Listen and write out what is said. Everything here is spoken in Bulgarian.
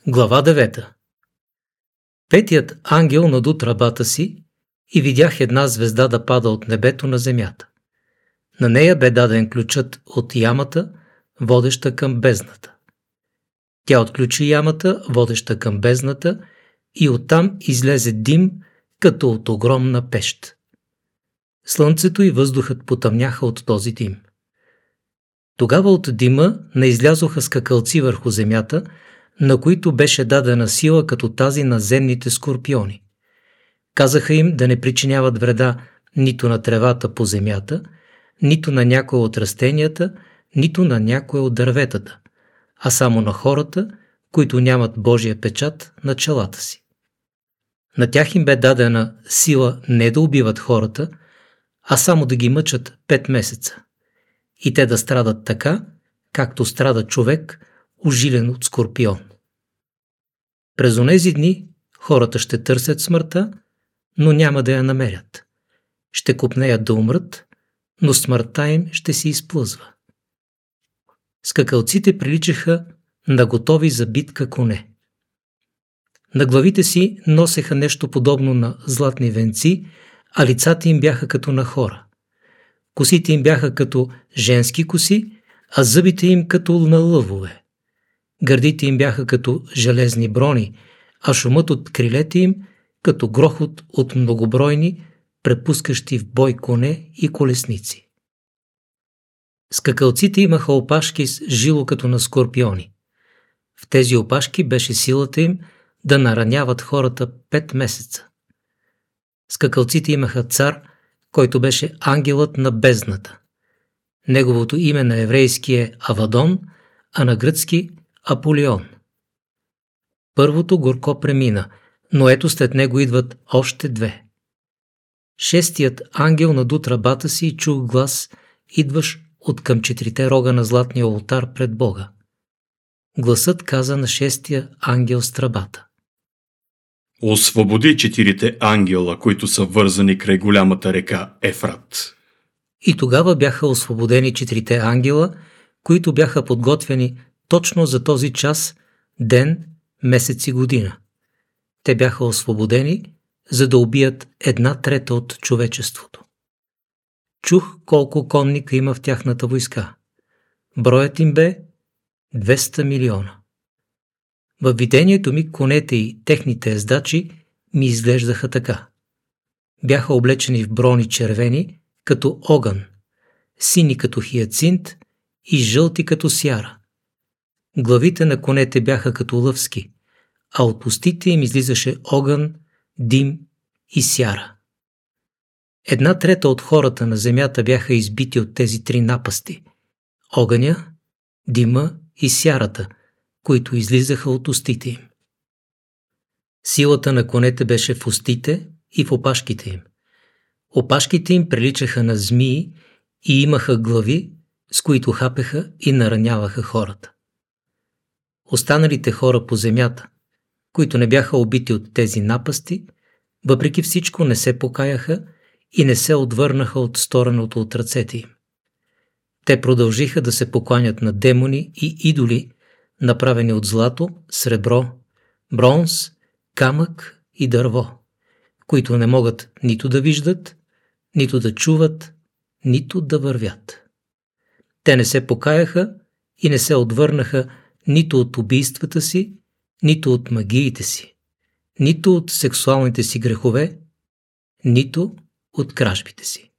Глава 9. Петият ангел наду тръбата си и видях една звезда да пада от небето на земята. На нея бе даден ключът от ямата, водеща към бездната. Тя отключи ямата, водеща към бездната, и оттам излезе дим, като от огромна пещ. Слънцето и въздухът потъмняха от този дим. Тогава от дима не излязоха скакалци върху земята, на които беше дадена сила като тази на земните скорпиони. Казаха им да не причиняват вреда нито на тревата по земята, нито на някое от растенията, нито на някое от дърветата, а само на хората, които нямат Божия печат на челата си. На тях им бе дадена сила не да убиват хората, а само да ги мъчат 5 месеца. И те да страдат така, както страда човек, ужилен от скорпион. През онези дни хората ще търсят смъртта, но няма да я намерят. Ще копнеят да умрат, но смъртта им ще се изплъзва. Скакалците приличаха на готови за битка коне. На главите си носеха нещо подобно на златни венци, а лицата им бяха като на хора. Косите им бяха като женски коси, а зъбите им като на лъвове. Гърдите им бяха като железни брони, а шумът от крилете им като грохот от многобройни, препускащи в бой коне и колесници. Скакалците имаха опашки с жило като на скорпиони. В тези опашки беше силата им да нараняват хората 5 месеца. Скакалците имаха цар, който беше ангелът на бездната. Неговото име на еврейски е Авадон, а на гръцки Аполеон. Първото горко премина, но ето след него идват още 2. Шестият ангел наду тръбата си и чух глас, идваш от към 4 рога на златния олтар пред Бога. Гласът каза на шестия ангел с тръбата: освободи 4 ангела, които са вързани край голямата река Ефрат. И тогава бяха освободени 4 ангела, които бяха подготвени точно за този час, ден, месец и година. Те бяха освободени, за да убият 1/3 от човечеството. Чух колко конника има в тяхната войска. Броят им бе 200 милиона. Във видението ми конете и техните ездачи ми изглеждаха така. Бяха облечени в брони червени, като огън, сини като хиацинт и жълти като сяра. Главите на конете бяха като лъвски, а от устите им излизаше огън, дим и сяра. 1/3 от хората на земята бяха избити от тези 3 напасти – огъня, дима и сярата, които излизаха от устите им. Силата на конете беше в устите и в опашките им. Опашките им приличаха на змии и имаха глави, с които хапеха и нараняваха хората. Останалите хора по земята, които не бяха убити от тези напасти, въпреки всичко не се покаяха и не се отвърнаха от стореното от ръцете им. Те продължиха да се покланят на демони и идоли, направени от злато, сребро, бронз, камък и дърво, които не могат нито да виждат, нито да чуват, нито да вървят. Те не се покаяха и не се отвърнаха нито от убийствата си, нито от магиите си, нито от сексуалните си грехове, нито от кражбите си.